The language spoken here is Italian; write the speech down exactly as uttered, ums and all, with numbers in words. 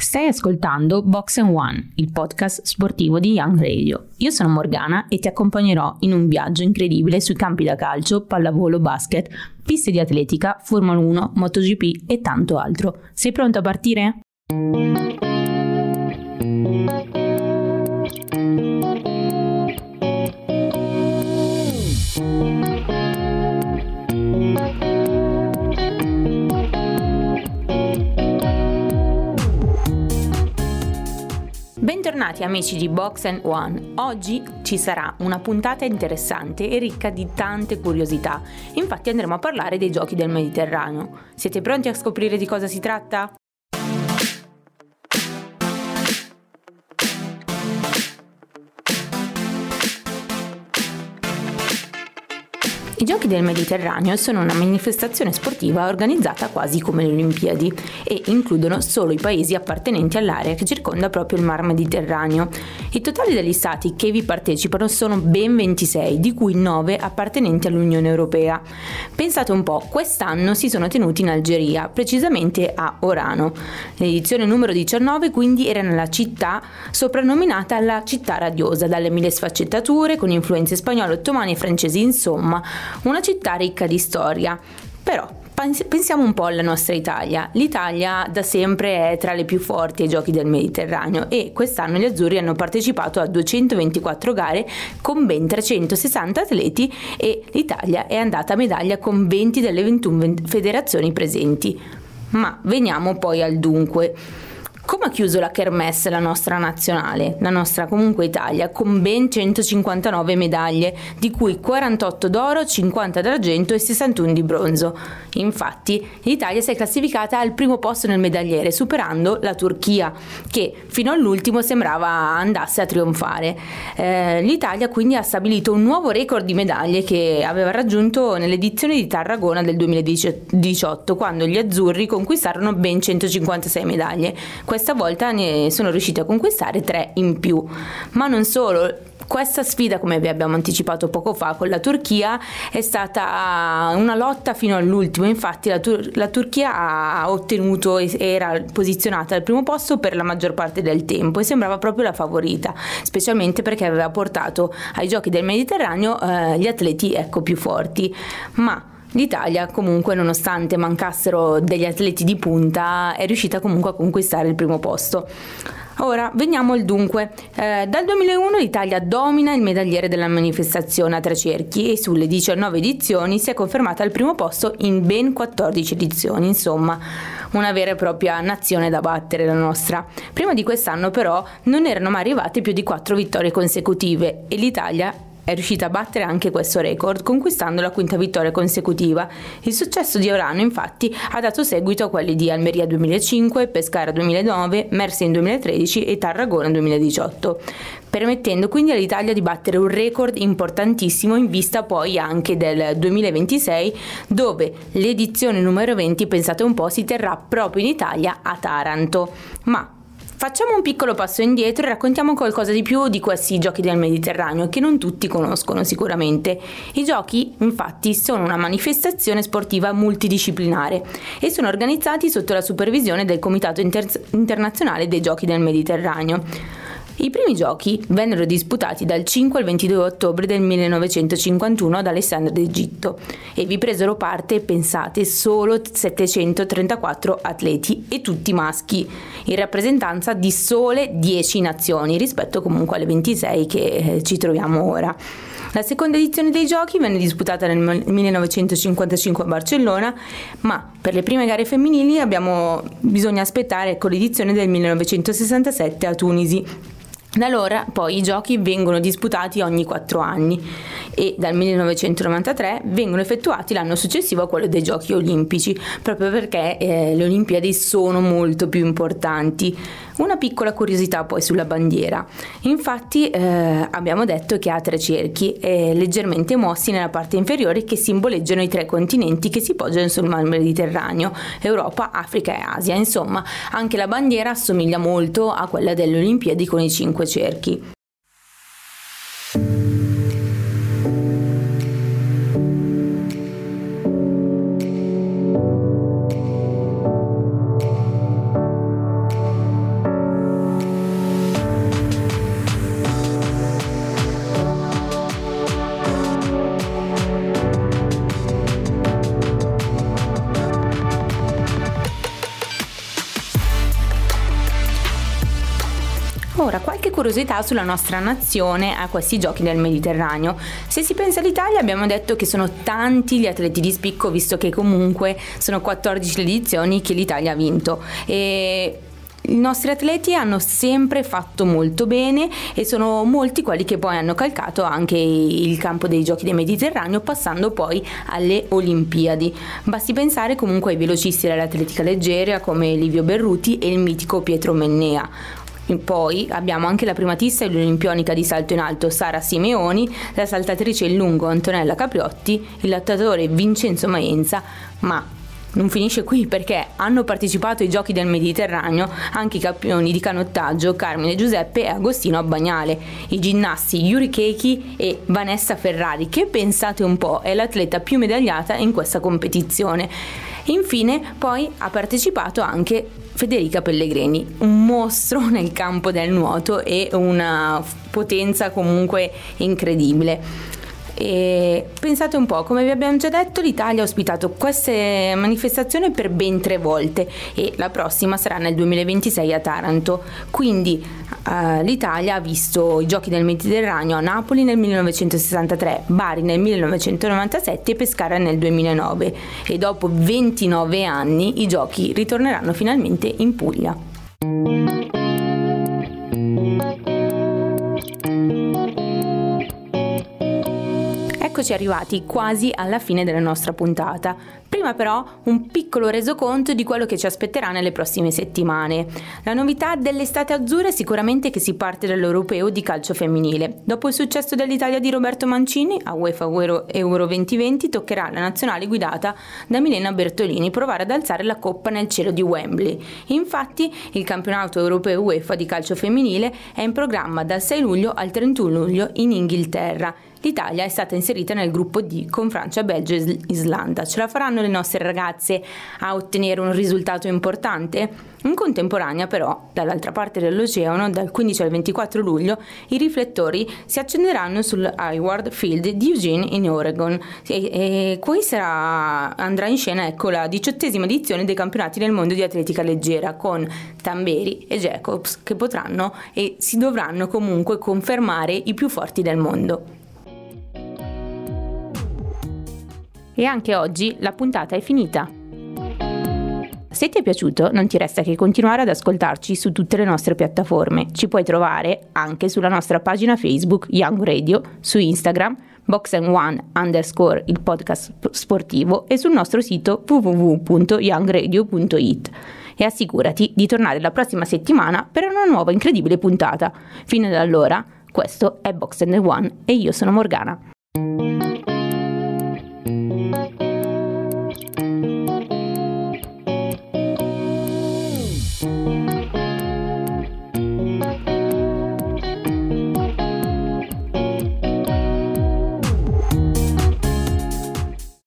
Stai ascoltando Box and One, il podcast sportivo di Young Radio. Io sono Morgana e ti accompagnerò in un viaggio incredibile sui campi da calcio, pallavolo, basket, piste di atletica, Formula uno, MotoGP e tanto altro. Sei pronto a partire? Bentornati amici di Box and One. Oggi ci sarà una puntata interessante e ricca di tante curiosità. Infatti andremo a parlare dei giochi del Mediterraneo. Siete pronti a scoprire di cosa si tratta? I Giochi del Mediterraneo sono una manifestazione sportiva organizzata quasi come le Olimpiadi e includono solo i paesi appartenenti all'area che circonda proprio il Mar Mediterraneo. I totali degli stati che vi partecipano sono ben ventisei, di cui nove appartenenti all'Unione Europea. Pensate un po', quest'anno si sono tenuti in Algeria, precisamente a Orano. L'edizione numero diciannove quindi era nella città soprannominata la città radiosa, dalle mille sfaccettature con influenze spagnole, ottomane e francesi, insomma una città ricca di storia. Però pensiamo un po' alla nostra Italia. L'Italia da sempre è tra le più forti ai Giochi del Mediterraneo e quest'anno gli azzurri hanno partecipato a duecentoventiquattro gare con ben trecentosessanta atleti e l'Italia è andata a medaglia con venti delle ventuno federazioni presenti. Ma veniamo poi al dunque. Come ha chiuso la kermesse la nostra nazionale, la nostra comunque Italia, con ben centocinquantanove medaglie, di cui quarantotto d'oro, cinquanta d'argento e sessantuno di bronzo. Infatti l'Italia si è classificata al primo posto nel medagliere, superando la Turchia, che fino all'ultimo sembrava andasse a trionfare. Eh, L'Italia quindi ha stabilito un nuovo record di medaglie che aveva raggiunto nell'edizione di Tarragona del duemiladiciotto, quando gli azzurri conquistarono ben centocinquantasei medaglie. Questa volta ne sono riusciti a conquistare tre in più. Ma non solo, questa sfida, come vi abbiamo anticipato poco fa con la Turchia, è stata una lotta fino all'ultimo. Infatti la, Tur- la Turchia ha ottenuto e era posizionata al primo posto per la maggior parte del tempo e sembrava proprio la favorita, specialmente perché aveva portato ai Giochi del Mediterraneo eh, gli atleti ecco più forti. Ma l'Italia comunque, nonostante mancassero degli atleti di punta, è riuscita comunque a conquistare il primo posto. Ora veniamo al dunque. Eh, dal duemilauno l'Italia domina il medagliere della manifestazione a tre cerchi e sulle diciannove edizioni si è confermata al primo posto in ben quattordici edizioni, insomma una vera e propria nazione da battere la nostra. Prima di quest'anno però non erano mai arrivate più di quattro vittorie consecutive e l'Italia è riuscita a battere anche questo record, conquistando la quinta vittoria consecutiva. Il successo di Orano, infatti, ha dato seguito a quelli di Almeria duemilacinque, Pescara duemilanove, Messina duemilatredici e Tarragona duemiladiciotto, permettendo quindi all'Italia di battere un record importantissimo in vista poi anche del duemilaventisei, dove l'edizione numero venti, pensate un po', si terrà proprio in Italia a Taranto. Ma facciamo un piccolo passo indietro e raccontiamo qualcosa di più di questi Giochi del Mediterraneo che non tutti conoscono sicuramente. I giochi, infatti, sono una manifestazione sportiva multidisciplinare e sono organizzati sotto la supervisione del Comitato Inter- Internazionale dei Giochi del Mediterraneo. I primi giochi vennero disputati dal cinque al ventidue ottobre del millenovecentocinquantuno ad Alessandria d'Egitto e vi presero parte, pensate, solo settecentotrentaquattro atleti e tutti maschi, in rappresentanza di sole dieci nazioni rispetto comunque alle ventisei che ci troviamo ora. La seconda edizione dei giochi venne disputata nel millenovecentocinquantacinque a Barcellona, ma per le prime gare femminili abbiamo bisogna aspettare con l'edizione del millenovecentosessantasette a Tunisi. Da allora poi i giochi vengono disputati ogni quattro anni e dal millenovecentonovantatré vengono effettuati l'anno successivo a quello dei Giochi Olimpici, proprio perché eh, le Olimpiadi sono molto più importanti. Una piccola curiosità poi sulla bandiera. Infatti eh, abbiamo detto che ha tre cerchi eh, leggermente mossi nella parte inferiore che simboleggiano i tre continenti che si poggiano sul Mar Mediterraneo: Europa, Africa e Asia. Insomma, anche la bandiera assomiglia molto a quella delle Olimpiadi con i cinque cerchi. Ora, qualche curiosità sulla nostra nazione a questi giochi del Mediterraneo. Se si pensa all'Italia, abbiamo detto che sono tanti gli atleti di spicco, visto che comunque sono quattordici le edizioni che l'Italia ha vinto. E i nostri atleti hanno sempre fatto molto bene e sono molti quelli che poi hanno calcato anche il campo dei giochi del Mediterraneo, passando poi alle Olimpiadi. Basti pensare comunque ai velocisti dell'atletica leggera come Livio Berruti e il mitico Pietro Mennea. Poi abbiamo anche la primatista dell'olimpionica di salto in alto Sara Simeoni, la saltatrice in lungo Antonella Capriotti, il lottatore Vincenzo Maienza, ma non finisce qui, perché hanno partecipato ai giochi del Mediterraneo anche i campioni di canottaggio Carmine Giuseppe e Agostino Abbagnale, i ginnasti Yuri Keiki e Vanessa Ferrari, che pensate un po' è l'atleta più medagliata in questa competizione. Infine poi ha partecipato anche Federica Pellegrini, un mostro nel campo del nuoto e una potenza comunque incredibile. E pensate un po', come vi abbiamo già detto, l'Italia ha ospitato queste manifestazioni per ben tre volte e la prossima sarà nel duemilaventisei a Taranto. Quindi uh, l'Italia ha visto i giochi del Mediterraneo a Napoli nel millenovecentosessantatré, Bari nel millenovecentonovantasette e Pescara nel duemilanove, e dopo ventinove anni i giochi ritorneranno finalmente in Puglia. Eccoci arrivati quasi alla fine della nostra puntata. Prima però un piccolo resoconto di quello che ci aspetterà nelle prossime settimane. La novità dell'estate azzurra è sicuramente che si parte dall'Europeo di calcio femminile. Dopo il successo dell'Italia di Roberto Mancini a UEFA Euro, Euro duemilaventi, toccherà alla nazionale guidata da Milena Bertolini provare ad alzare la coppa nel cielo di Wembley. Infatti il campionato europeo UEFA di calcio femminile è in programma dal sei luglio al trentuno luglio in Inghilterra. L'Italia è stata inserita nel gruppo D con Francia, Belgio e Islanda. Ce la faranno le nostre ragazze a ottenere un risultato importante? In contemporanea però, dall'altra parte dell'oceano, dal quindici al ventiquattro luglio, i riflettori si accenderanno sul Hayward Field di Eugene in Oregon e, e qui sarà, andrà in scena ecco, la diciottesima edizione dei campionati del mondo di atletica leggera con Tamberi e Jacobs che potranno e si dovranno comunque confermare i più forti del mondo. E anche oggi la puntata è finita. Se ti è piaciuto, non ti resta che continuare ad ascoltarci su tutte le nostre piattaforme. Ci puoi trovare anche sulla nostra pagina Facebook Young Radio, su Instagram box and one underscore il podcast sportivo e sul nostro sito w w w punto young radio punto i t. E assicurati di tornare la prossima settimana per una nuova incredibile puntata. Fino ad allora, questo è Box and One e io sono Morgana.